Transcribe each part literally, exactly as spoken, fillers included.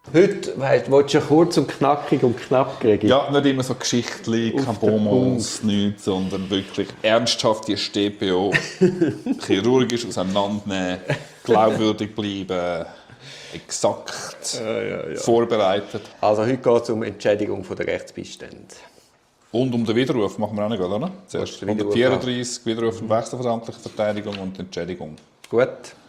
Heute, weißt du, willst du ja kurz und knackig und knapp kriegen? Ja, nicht immer so Geschichtli, kein Bonbons, nichts, sondern wirklich ernsthaft die S T P O chirurgisch auseinandernehmen, glaubwürdig bleiben, exakt ja, ja, ja. vorbereitet. Also heute geht es um Entschädigung von der Rechtsbestände. Und um den Widerruf machen wir auch nicht, oder? Zuerst hundertvierunddreißig, Widerruf von wechselveramtlicher Verteidigung und Entschädigung. Gut,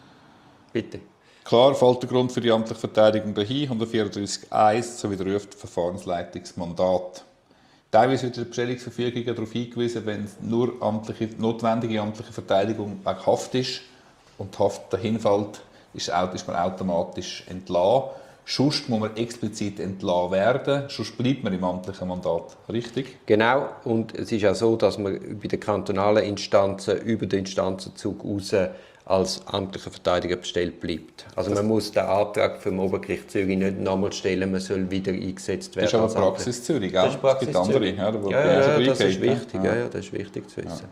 bitte. Klar fällt der Grund für die amtliche Verteidigung dahin, hundertvierunddreißig Absatz eins, so widerruft Verfahrensleitungsmandat. Teilweise wird in der Bestellungsverfügung darauf hingewiesen, wenn es nur amtliche, notwendige amtliche Verteidigung wegen Haft ist und die Haft dahin fällt, ist, ist man automatisch entlassen. Sonst muss man explizit entlassen werden, sonst bleibt man im amtlichen Mandat. Richtig? Genau, und es ist auch so, dass man bei den kantonalen Instanzen über den Instanzenzug raus als amtlicher Verteidiger bestellt bleibt. Also das man muss den Antrag vom Obergericht Zürich nicht nochmal stellen, man soll wieder eingesetzt werden. Das ist aber Praxis Zürich, gell? Das ist Praxis es gibt andere, Zürich. Ja, da ja, ja, ja das ist wichtig, ja. Ja, das ist wichtig zu wissen.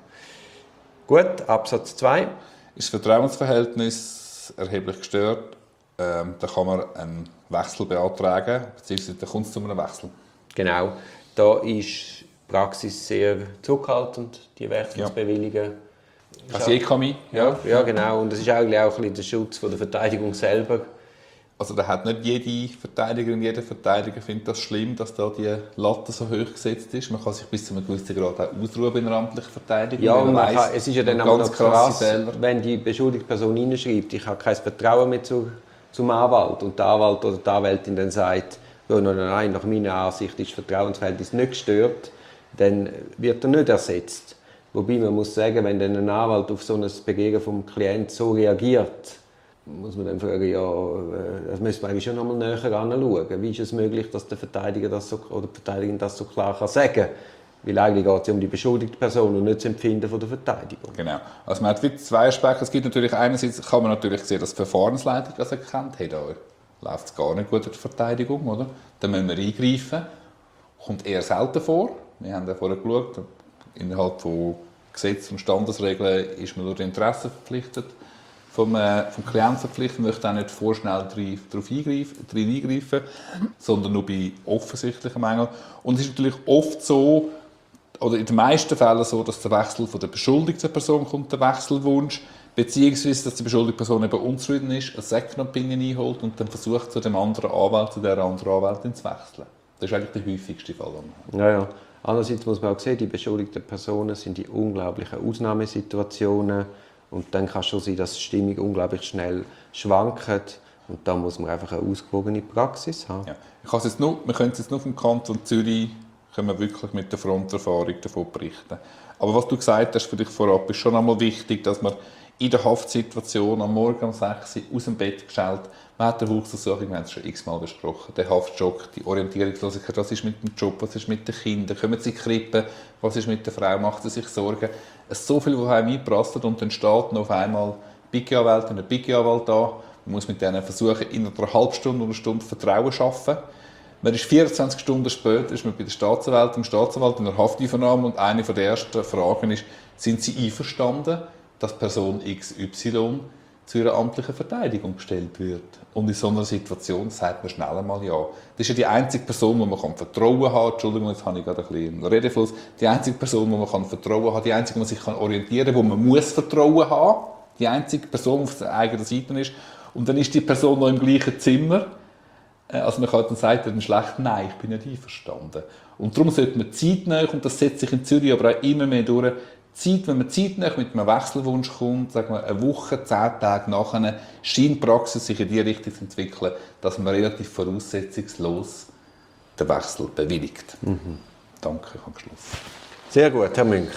Ja. Gut, Absatz zwei. Ist das Vertrauensverhältnis erheblich gestört, ähm, dann kann man einen Wechsel beantragen, beziehungsweise dann kommt es zu einem Wechsel. Genau, da ist die Praxis sehr zurückhaltend, die Wechsel zu bewilligen. Also ich kann mich. Ja, ja, genau. Und das ist eigentlich auch ein bisschen der Schutz von der Verteidigung selber. Also da hat nicht jede Verteidigerin, jeder Verteidiger findet das schlimm, dass da die Latte so hoch gesetzt ist. Man kann sich bis zu einem gewissen Grad auch ausruhen in der amtlichen Verteidigung. Ja, und man kann, es ist ja dann auch noch krass, Fehler. Wenn die beschuldigte Person hineinschreibt, ich habe kein Vertrauen mehr zu, zum Anwalt und der Anwalt oder die Anwältin dann sagt, ja, nein, nein, nach meiner Ansicht ist das Vertrauensverhältnis nicht gestört, dann wird er nicht ersetzt. Wobei man muss sagen, wenn dann ein Anwalt auf so ein Begehren vom Klienten so reagiert, muss man dann fragen, ja, das müssen wir eigentlich schon noch mal näher anschauen. Wie ist es möglich, dass der Verteidiger das so, oder die Verteidigerin das so klar kann sagen kann? Weil eigentlich geht es ja um die beschuldigte Person und nicht das Empfinden von der Verteidigung. Genau. Also man hat wie zwei Aspekte. Es gibt natürlich einerseits, kann man natürlich sehen, dass die Verfahrensleitung das erkennt. Hey, da läuft es gar nicht gut in der Verteidigung, oder? Dann müssen wir eingreifen. Kommt eher selten vor. Wir haben ja vorher geschaut, innerhalb von Gesetzen und Standesregeln ist man durch Interesse verpflichtet, vom, äh, vom Klienten verpflichtet, möchte auch nicht vorschnell darauf eingreifen, eingreifen, sondern nur bei offensichtlichen Mängeln. Und es ist natürlich oft so, oder in den meisten Fällen so, dass der Wechsel von der beschuldigten Person kommt, der Wechselwunsch, beziehungsweise dass die beschuldigte Person eben unzufrieden ist, eine Second Opinion einholt und dann versucht, zu dem anderen Anwalt, zu dieser anderen Anwältin zu wechseln. Das ist eigentlich der häufigste Fall. Ja, ja. Andererseits muss man auch sehen, die beschuldigten Personen sind in unglaublichen Ausnahmesituationen und dann kann es schon sein, dass die Stimmung unglaublich schnell schwankt und da muss man einfach eine ausgewogene Praxis haben. Ja. Ich kann es jetzt nur, wir können es jetzt nur vom Kanton Zürich können wir wirklich mit der Fronterfahrung davon berichten. Aber was du gesagt hast für dich vorab, ist schon einmal wichtig, dass man in der Haftsituation am Morgen um sechs Uhr aus dem Bett geschält, man hat den Hausdurchsuchung, wir haben es schon x-mal besprochen, der Haftschock, die Orientierungslosigkeit, was ist mit dem Job, was ist mit den Kindern, kommen sie in die Krippe, was ist mit der Frau, macht sie sich Sorgen. Es ist so viel, was einem einprasselt und dann steht noch auf einmal Biggie-Anwalt und ein Biggie-Anwalt da. Man muss mit denen versuchen, in einer halben Stunde oder einer Stunde Vertrauen zu schaffen. Man ist vierundzwanzig Stunden später ist man bei der Staatsanwältin, im Staatsanwalt in der Hafteinvernahme und eine der ersten Fragen ist, sind Sie einverstanden, dass Person X Y zu ihrer amtlichen Verteidigung gestellt wird? Und in so einer Situation sagt man schnell einmal ja. Das ist ja die einzige Person, wo man Vertrauen haben kann. Entschuldigung, jetzt habe ich gerade ein bisschen einen Redefluss. Die einzige Person, wo man Vertrauen haben kann, die einzige, wo man sich orientieren kann, wo man muss Vertrauen haben. Die einzige Person, die auf der eigenen Seite ist. Und dann ist die Person noch im gleichen Zimmer. Also man kann dann sagen, schlecht, nein, ich bin nicht einverstanden. Und darum sollte man zeitnah, und das setzt sich in Zürich aber auch immer mehr durch, Zeit, wenn man zeitnah mit einem Wechselwunsch kommt, sagen wir eine Woche, zehn Tage nachher, scheint die Praxis sich in die Richtung zu entwickeln, dass man relativ voraussetzungslos den Wechsel bewilligt. Mhm. Danke, ich habe geschlossen. Sehr gut, Herr Münch.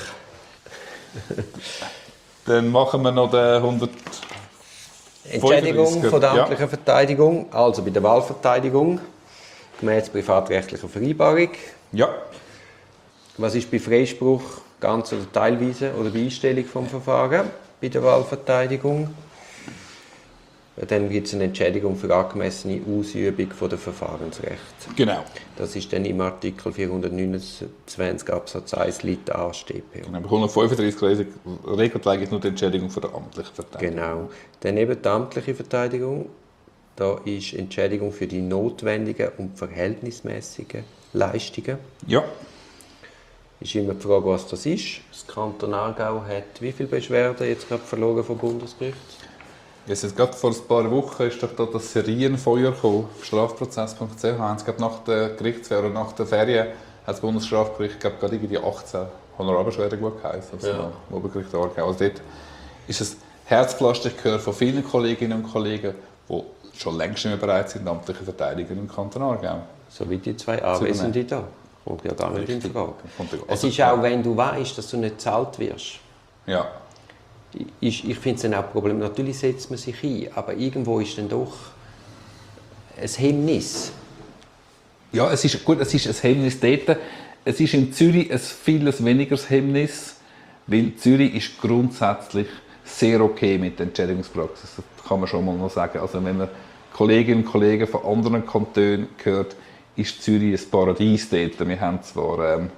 Dann machen wir noch den hundert. Entschädigung von der amtlichen ja. Verteidigung, also bei der Wahlverteidigung, gemäß privatrechtlicher Vereinbarung. Ja. Was ist bei Freispruch ganz oder teilweise oder bei Einstellung vom Verfahren bei der Wahlverteidigung? Dann gibt es eine Entschädigung für angemessene Ausübung von der Verfahrensrecht. Genau. Das ist dann im Artikel vierhundertneunundzwanzig Absatz eins Liter A S t P. Genau, bei hundertfünfunddreißig regelt eigentlich nur die Entschädigung für die amtliche Verteidigung. Genau. Dann eben die amtliche Verteidigung. da ist Entschädigung für die notwendigen und verhältnismäßigen Leistungen. Ja. Ist immer die Frage, was das ist. Das Kanton Aargau hat wie viele Beschwerden jetzt gerade verloren vom Bundesgericht? Jetzt, jetzt gerade vor ein paar Wochen ist doch da das Serienfeuer gekommen, auf strafprozess punkt c h. Haben sie gerade nach der Gerichtsferien oder nach der Ferien hat das Bundesstrafgericht glaub, gerade irgendwie achtzehn Honorarbeschwerden gut geheißen. Also Ja. im Obergericht Aargau. Also dort ist es Herzpflaster. Ich höre von vielen Kolleginnen und Kollegen, die schon längst nicht mehr bereit sind, amtliche Verteidiger im Kanton Aargau. So wie die zwei Anwesenden da. Kommt ja gar nicht in Frage. Es Also, ist auch, wenn du weißt, dass du nicht bezahlt wirst. Ja. Ich, ich finde es dann auch ein Problem. Natürlich setzt man sich ein, aber irgendwo ist dann doch ein Hemmnis. Ja, es ist, gut, es ist ein Hemmnis dort. Es ist in Zürich ein viel wenigeres Hemmnis, weil Zürich ist grundsätzlich sehr okay mit der Entschädigungspraxis. Das kann man schon mal noch sagen. Also wenn man Kolleginnen und Kollegen von anderen Kantonen hört, ist Zürich ein Paradies dort. Wir haben zwar ähm,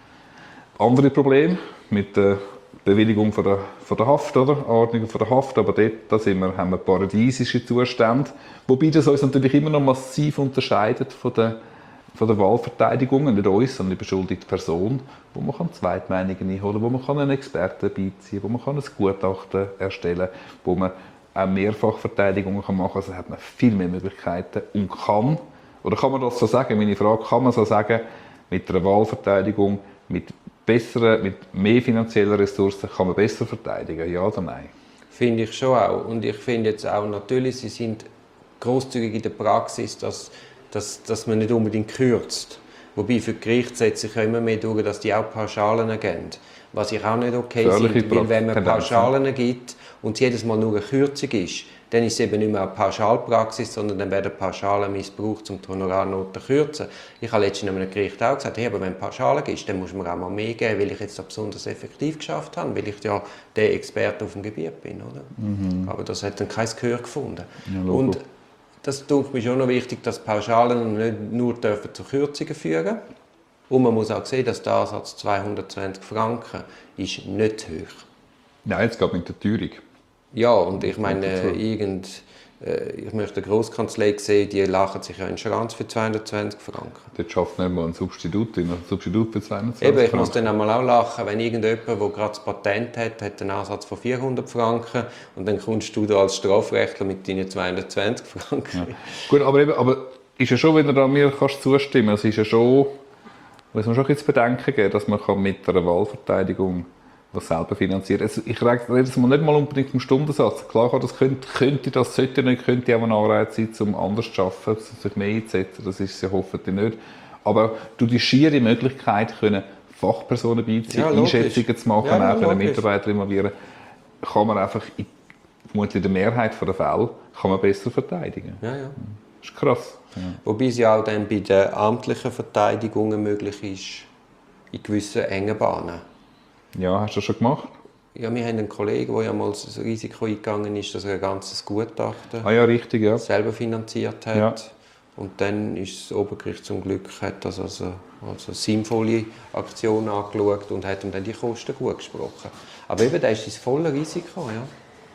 andere Probleme mit der Bewilligung von der, von der Haft, oder? Ordnung von der Haft, aber dort da sind wir, haben wir paradiesische Zustände. Wobei das uns natürlich immer noch massiv unterscheidet von der, von der Wahlverteidigung, nicht uns, sondern die beschuldigte Person, wo man kann Zweitmeinungen einholen kann, wo man kann einen Experten beiziehen kann, wo man kann ein Gutachten erstellen kann, wo man auch Mehrfachverteidigungen machen kann. Also hat man viel mehr Möglichkeiten und kann, oder kann man das so sagen, meine Frage, kann man so sagen, mit einer Wahlverteidigung, mit besseren, mit mehr finanziellen Ressourcen kann man besser verteidigen, ja oder nein? Finde ich schon auch. Und ich finde jetzt auch natürlich, sie sind großzügig in der Praxis, dass, dass, dass man nicht unbedingt kürzt. Wobei für die Gerichte setzt sich ja immer mehr durch, dass die auch Pauschalen geben. Was ich auch nicht okay finde, weil wenn man Pauschalen gibt und es jedes Mal nur eine Kürzung ist, dann ist es eben nicht mehr eine Pauschalpraxis, sondern dann werden Pauschalen missbraucht, um die Honorarnoten zu kürzen. Ich habe letztens einem Gericht auch gesagt, hey, aber wenn Pauschalen gibt, dann muss man auch mal mehr geben, weil ich jetzt da besonders effektiv geschafft habe, weil ich ja der Experte auf dem Gebiet bin. Oder? Mhm. Aber das hat dann kein Gehör gefunden. Ja, und das tut mir schon noch wichtig, dass Pauschalen nicht nur dürfen zu Kürzungen führen. Und man muss auch sehen, dass der Ansatz zweihundertzwanzig Franken ist nicht hoch. Nein, jetzt geht mit der Teuerung. Ja, und ich meine, irgend, äh, ich möchte eine Grosskanzlei sehen, die lachen sich ja in den Schranz für zweihundertzwanzig Franken. Dort schafft nicht mal ein Substitut, ein Substitut für zweihundertzwanzig Eben, ich Franken. muss dann einmal auch lachen, wenn irgendjemand, der gerade das Patent hat, hat einen Ansatz von vierhundert Franken und dann kommst du da als Strafrechtler mit deinen zweihundertzwanzig Franken. Ja. Gut, aber, eben, aber ist ja schon, wenn du da mir kannst zustimmen kannst, es ist ja schon, muss man schon ein bisschen Bedenken geben, dass man mit einer Wahlverteidigung was selber finanziert. Also ich rede jetzt mal nicht mal unbedingt vom Stundensatz. Klar, das könnte, könnte das sollte nicht, könnte auch ein Anreiz sein, um anders zu arbeiten, sich mehr einzusetzen. Das ist es ja hoffentlich nicht. Aber durch die schiere Möglichkeit, können Fachpersonen beiziehen, ja, Einschätzungen zu machen, ja, auch können Mitarbeiter involvieren, kann man einfach in vermutlich der Mehrheit der Fälle kann man besser verteidigen. Ja, ja. Das ist krass. Ja. Wobei es ja auch dann bei den amtlichen Verteidigungen möglich ist, in gewissen engen Bahnen. Ja, hast du das schon gemacht? Ja, wir haben einen Kollegen, der ja mal das Risiko eingegangen ist, dass er ein ganzes Gutachten ah, ja, richtig, ja. selber finanziert hat. Ja. Und dann ist das Obergericht zum Glück hat das als eine, als eine sinnvolle Aktion angeschaut und hat ihm dann die Kosten gut gesprochen. Aber eben, da ist das volle Risiko, ja.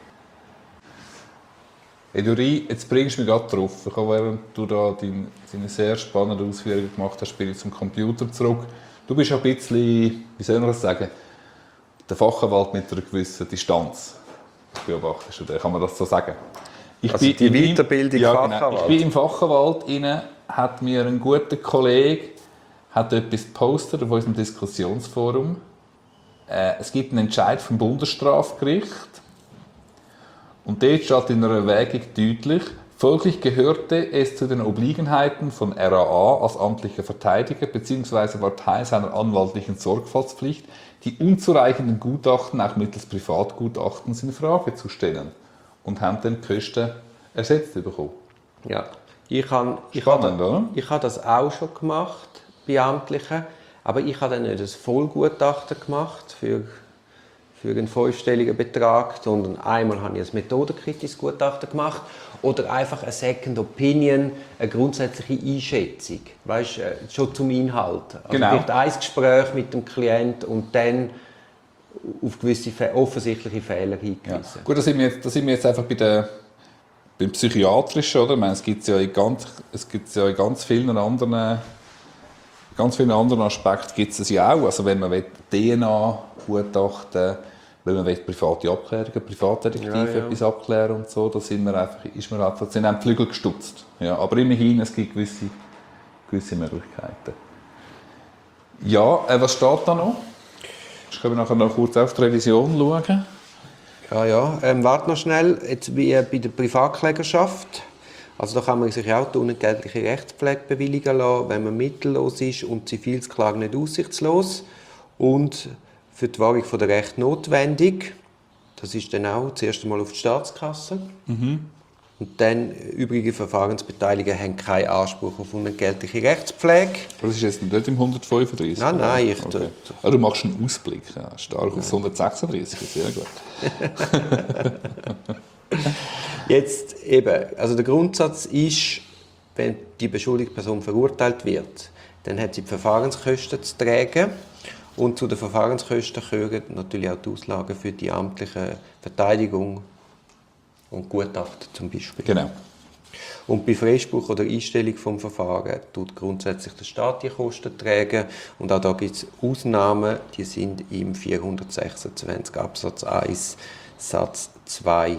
Hey, Duri, jetzt bringst du mich gerade drauf. Ich habe, während du da deine, deine sehr spannende Ausführungen gemacht hast, bin ich zum Computer zurück. Du bist ein bisschen, wie soll man das sagen, der Fachanwalt mit einer gewissen Distanz. Beobachtest du den? Kann man das so sagen? Ich also bin die Weiterbildung ja, Fachanwalt? Genau. Ich bin im Fachanwalt rein, hat mir ein guter Kollege hat etwas gepostet auf unserem Diskussionsforum. Äh, es gibt einen Entscheid vom Bundesstrafgericht und dort steht in einer Erwägung deutlich, folglich gehörte es zu den Obliegenheiten von R A A als amtlicher Verteidiger bzw. war Teil seiner anwaltlichen Sorgfaltspflicht, die unzureichenden Gutachten auch mittels Privatgutachtens in Frage zu stellen und haben dann die Kosten ersetzt bekommen. Ja, ich habe ich Spannend, habe, oder? ich habe das auch schon gemacht bei Amtlichen, aber ich habe dann nicht ein Vollgutachten gemacht für für einen fünfstelligen Betrag, sondern einmal habe ich ein methodenkritisches Gutachten gemacht oder einfach eine Second Opinion, eine grundsätzliche Einschätzung, weißt, schon zum Inhalt. Also genau. Vielleicht ein Gespräch mit dem Klienten und dann auf gewisse offensichtliche Fehler hingewiesen. Ja. Gut, da sind, wir jetzt, da sind wir jetzt einfach bei der, Beim Psychiatrischen, oder? Ich meine, es gibt es ja in ganz, es gibt ja in ganz vielen anderen, ganz vielen anderen Aspekten gibt es ja auch. Also wenn man D N A-Gutachten, wenn man private Abklärungen, Privatdetektive ja, ja. etwas abklären und so, da sind wir einfach, ist man einfach, sind die Flügel gestutzt. Ja, aber immerhin, es gibt gewisse, gewisse Möglichkeiten. Ja, äh, was steht da noch? Ich kann nachher noch kurz auf die Revision schauen. Ja, ja. Ähm, warte noch schnell. Jetzt wie bei der Privatklägerschaft. Also da kann man sich auch die unentgeltliche Rechtspflege bewilligen lassen, wenn man mittellos ist und Zivilsklage nicht aussichtslos. Und für die Wahrung der Rechte notwendig. Das ist dann auch zuerst einmal auf die Staatskasse. Mhm. Und dann übrige Verfahrensbeteiligten haben keinen Anspruch auf unentgeltliche Rechtspflege. Das ist jetzt nicht im hundertfünfunddreißig? Nein, nein. Ich okay. ah, du machst einen Ausblick. Ja, stark aufs hundertsechsunddreißig, sehr gut. Jetzt eben, also der Grundsatz ist, wenn die beschuldigte Person verurteilt wird, dann hat sie die Verfahrenskosten zu tragen. Und zu den Verfahrenskosten gehören natürlich auch die Auslagen für die amtliche Verteidigung und Gutachten zum Beispiel. Genau. Und bei Freispruch oder Einstellung des Verfahrens tut grundsätzlich der Staat die Kosten tragen. Und auch da gibt es Ausnahmen, die sind im vierhundertsechsundzwanzig Absatz eins Satz zwei.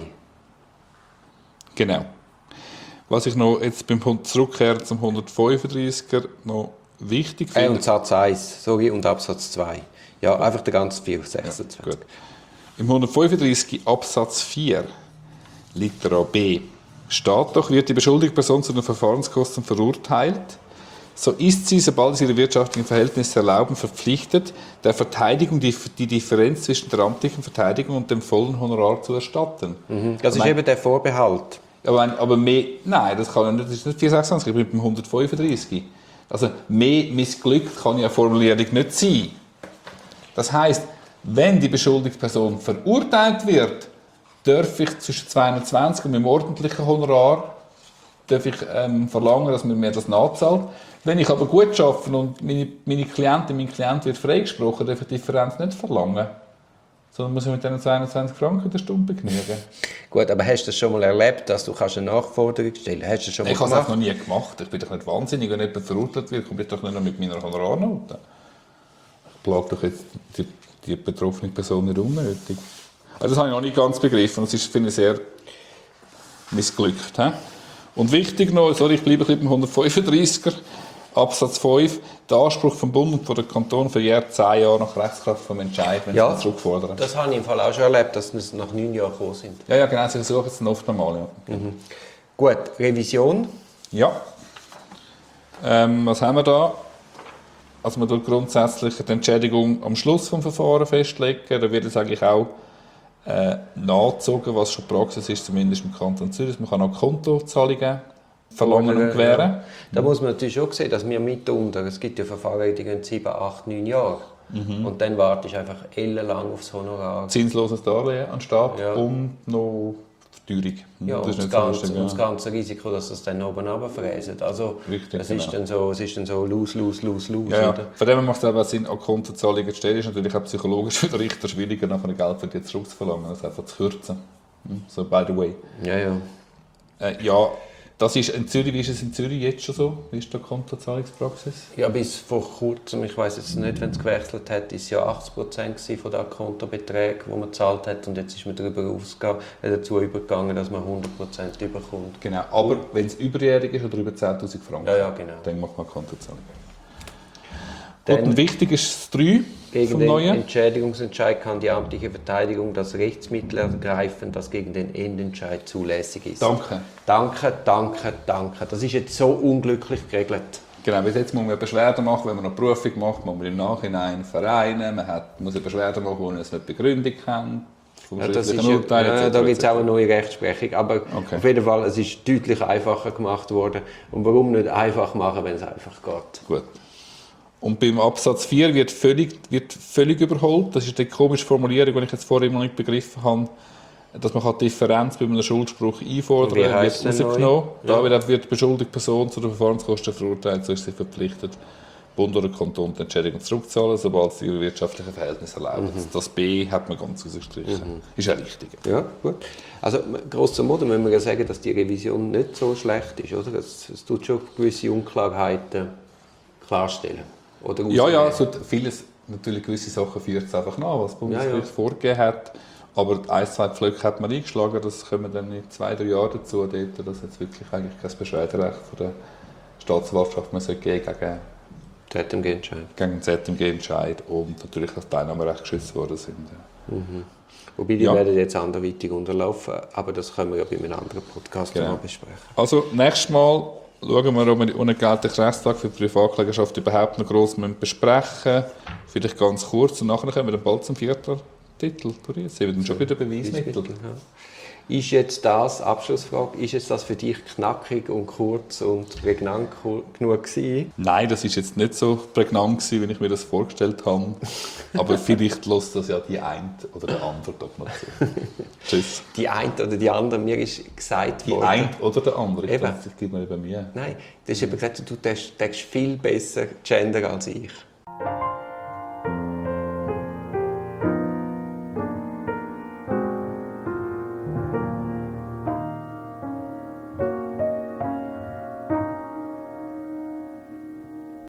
Genau. Was ich noch jetzt beim Zurückkehren zum hundertfünfunddreißiger noch wichtig finde. Äh, und Satz eins, sorry, und Absatz zwei. Ja, einfach der ganze vierhundertsechsundzwanzig. Ja, gut. Im hundertfünfunddreißig Absatz vier, Litera B, steht doch, wird die beschuldigte Person zu den Verfahrenskosten verurteilt, so ist sie, sobald es ihre wirtschaftlichen Verhältnisse erlauben, verpflichtet, der Verteidigung die, die Differenz zwischen der amtlichen Verteidigung und dem vollen Honorar zu erstatten. Mhm. Das ist mein, eben der Vorbehalt. Aber, aber mehr, nein, das kann nicht, das ist nicht vierhundertsechsundzwanzig, ich bin beim hundertfünfunddreißig. Also mehr missglückt kann ja eine Formulierung nicht sein. Das heisst, wenn die beschuldigte Person verurteilt wird, darf ich zwischen zweihundertzwanzig und mit dem ordentlichen Honorar darf ich, ähm, verlangen, dass man mir das nachzahlt. Wenn ich aber gut arbeite und meine, meine Klientin, mein Klient wird freigesprochen, darf ich die Differenz nicht verlangen. Sondern muss ich mit diesen zweihundertzwanzig Franken der Stunde begnügen. Gut, aber hast du das schon mal erlebt, dass du eine Nachforderung stellen kannst? Hast du das schon mal ich habe es noch nie gemacht. Ich bin doch nicht wahnsinnig, wenn jemand verurteilt wird, komme ich doch nicht noch mit meiner Honorarnote. Ich plage doch jetzt die, die betroffene Person nicht unnötig. Also das habe ich noch nicht ganz begriffen. Das ist, finde ich, sehr missglückt. He? Und wichtig noch, sorry, ich bleibe beim hundertfünfunddreißiger Absatz fünf, der Anspruch vom Bund und von der Kanton verjährt zehn Jahre nach Rechtskraft vom Entscheid, wenn ja, sie zurückfordern. Das habe ich im Fall auch schon erlebt, dass sie nach neun Jahren gekommen sind. Ja, ja, genau, sie versuchen es dann oft normal. Ja. Mhm. Gut, Revision. Ja. Ähm, was haben wir da? Also man tut grundsätzlich die Entschädigung am Schluss des Verfahrens festlegen. Da wird es eigentlich auch äh, nachgezogen, was schon Praxis ist, zumindest im Kanton Zürich. Man kann auch Kontozahlungen verlangen und gewähren. Ja. Da muss man natürlich schon sehen, dass wir mitunter, es gibt ja Verfahren, die gehen sieben, acht, neun Jahre. Mhm. Und dann wartest du einfach ellenlang aufs Honorar. Zinsloses Darlehen anstatt ja. und noch Verteuerung. Ja, das und, das ganze, lustig, ja. und das ganze Risiko, dass es dann oben runterfräst. Also Richtig, es, genau. ist dann so, es ist dann so lose, lose, lose, lose. Ja, ja. Von dem macht es aber Sinn, an Kontozahlungen zu stellen. Ist natürlich auch psychologisch für den Richter schwieriger, nachher Geld für die zurückzuverlangen, als einfach zu kürzen. So, by the way. Ja, ja. Äh, ja, das ist in Zürich, wie ist es in Zürich jetzt schon so? Wie ist die Kontozahlungspraxis? Ja, bis vor kurzem, ich weiss jetzt nicht, wenn es gewechselt hat, ist ja achtzig Prozent von den Kontobeträgen, die man gezahlt hat. Und jetzt ist man darüber ausgegangen, äh, dazu übergegangen, dass man hundert Prozent bekommt. Genau, aber wenn es überjährig ist oder über zehntausend Franken, ja, ja, genau. dann macht man Kontozahlung. Gut, und wichtig ist das drei gegen vom den Neuen. Entschädigungsentscheid kann die amtliche Verteidigung das Rechtsmittel ergreifen, das gegen den Endentscheid zulässig ist. Danke. Danke, danke, danke. Das ist jetzt so unglücklich geregelt. Genau, bis jetzt muss man eine Beschwerde machen, wenn man eine Prüfung macht, muss man im Nachhinein vereinen, man hat, muss eine Beschwerde machen, ohne dass man die Begründung kennt. Ja, das ist ja, ja, da gibt es auch eine neue Rechtsprechung, aber okay. Auf jeden Fall, es ist deutlich einfacher gemacht worden. Und warum nicht einfach machen, wenn es einfach geht? Gut. Und beim Absatz vier wird völlig, wird völlig überholt. Das ist die komische Formulierung, die ich jetzt vorhin noch nicht begriffen habe, dass man die Differenz bei einem Schuldspruch einfordern kann, wird rausgenommen. Da ja. wird die beschuldigte Person zu den Verfahrenskosten verurteilt, so ist sie verpflichtet, Bund oder Kanton die Entschädigung zurückzahlen, sobald sie ihre wirtschaftlichen Verhältnisse erlauben. Mhm. Das B hat man ganz rausgestrichen. Mhm. Ist ja richtig. Ja, gut. Also grosso modo müssen wir ja sagen, dass die Revision nicht so schlecht ist, oder? Es, es tut schon gewisse Unklarheiten klarstellen. Oder ja, ja, also vieles, natürlich gewisse Sachen führt es einfach nach, was das Bundesgericht ja, ja. vorgegeben hat. Aber ein, zwei Pflöcke hat man eingeschlagen, das kommen dann in zwei, drei Jahren dazu, dort, dass jetzt wirklich eigentlich kein Beschwerderecht von der Staatsanwaltschaft mehr gegen Z M G-Entscheid. Gegen den Z M G-Entscheid und natürlich das Teilnahmerecht geschützt worden sind. Ja. Mhm. Wobei die ja. werden jetzt anderweitig unterlaufen, aber das können wir ja bei einem anderen Podcast genau. mal besprechen. Also nächstes Mal schauen wir, ob wir die unentgeltliche Rechtslage für die Privatklägerschaft überhaupt noch gross besprechen müssen. Vielleicht ganz kurz und nachher kommen wir dann bald zum vierten Titel. Sie haben schon wieder Beweismittel. Ja. Ist jetzt das, Abschlussfrage, ist jetzt das für dich knackig und kurz und prägnant genug gewesen? Nein, das ist jetzt nicht so prägnant gewesen, wie ich mir das vorgestellt habe. Aber vielleicht lässt das ja die eine oder der andere doch noch zu. Tschüss. Die eine oder die andere, mir ist gesagt die worden. Die eine oder der andere, ich glaube, das gibt mir über mir. Nein, das ist eben gesagt, du denkst viel besser Gender als ich.